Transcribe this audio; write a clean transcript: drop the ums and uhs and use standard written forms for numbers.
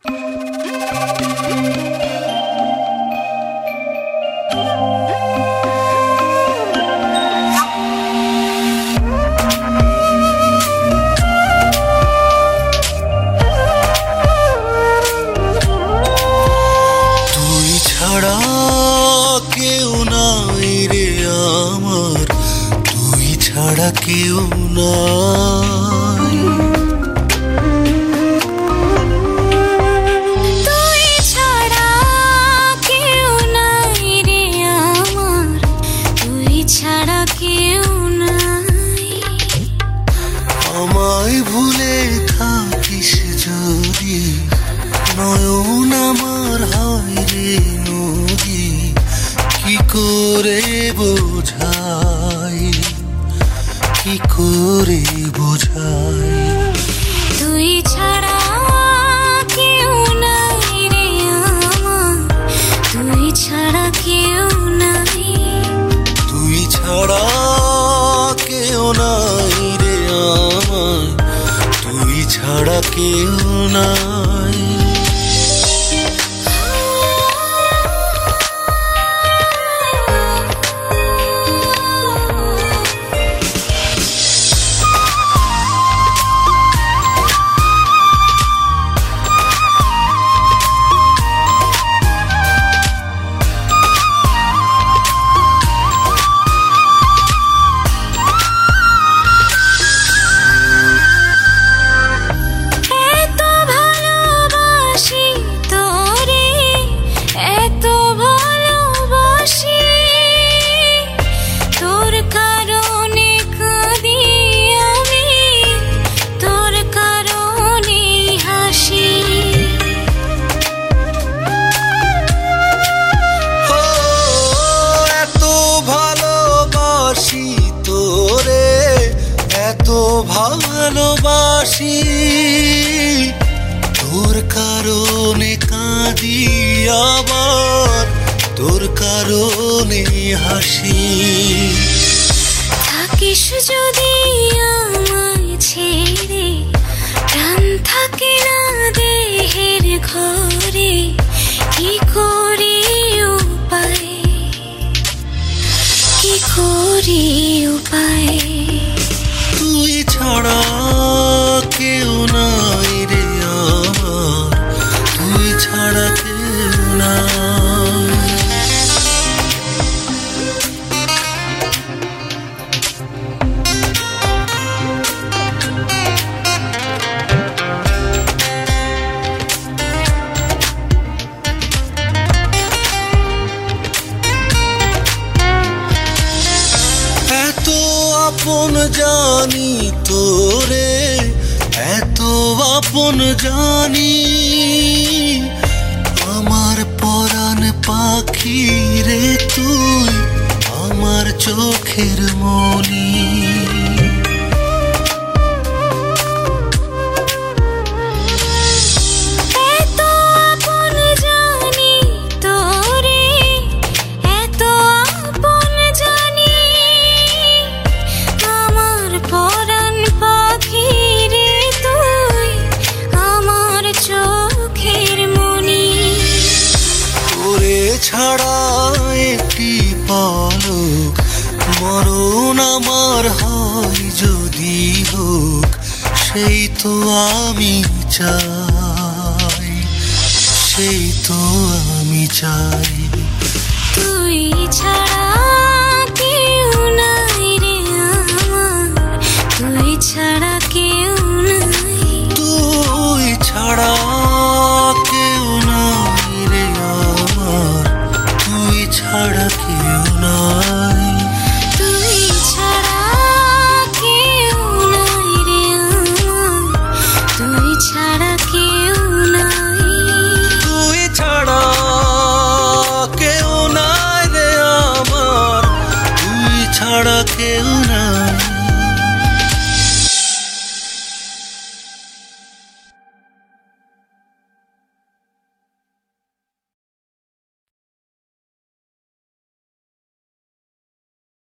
কেউ নাই তুই ছাড়া কেউ নাই রে আমার, তুই ছাড়া কেউ নাই। আমায় ভুলে থাকিস যদি নয়ন আমার হয় রে নদী, কি করে বোঝাই, কি করে বোঝাই। তুই ছাড়া কেউ নাই রে আমার, তুই ছাড়া কেউ নাই। তুই ছাড়া কেউ নাই রে আমার, তুই ছাড়া কেউ নাই। ভালোবাসি তোর কারণে কাঁদি, আবার তোর কারণে হাসি। থাকিস যদি আমায় ছেড়ে, প্রাণ থাকে না দেহের ঘরে, কি করি উপায়, কি করি উপায়। তুই ছাড়া কেউ নাই রে আমার, তুই ছাড়া কেউ নাই। এত আপন জানি তোরে, এত আপন জানি, আমার পরাণ পাখি রে তুই, আমার চোখের মনি। ছাড়া একটি পলক মরণ আমার হয় যদি হোক, সেই তো আমি চাই, সেই তো আমি চাই। তুই ছাড়া কেউ নাই রে আমার, তুই ছাড়া কেউ নাই। তুই ছাড়া কেউ নাই রে আমার, তুই ছাড়া কেউ নাই। তুই ছাড়া কেউ নাই রে আমার, তুই ছাড়া কেউ নাই। তুই ছাড়া কেউ নাই রে আমার, তুই ছাড়া কেউ নাই।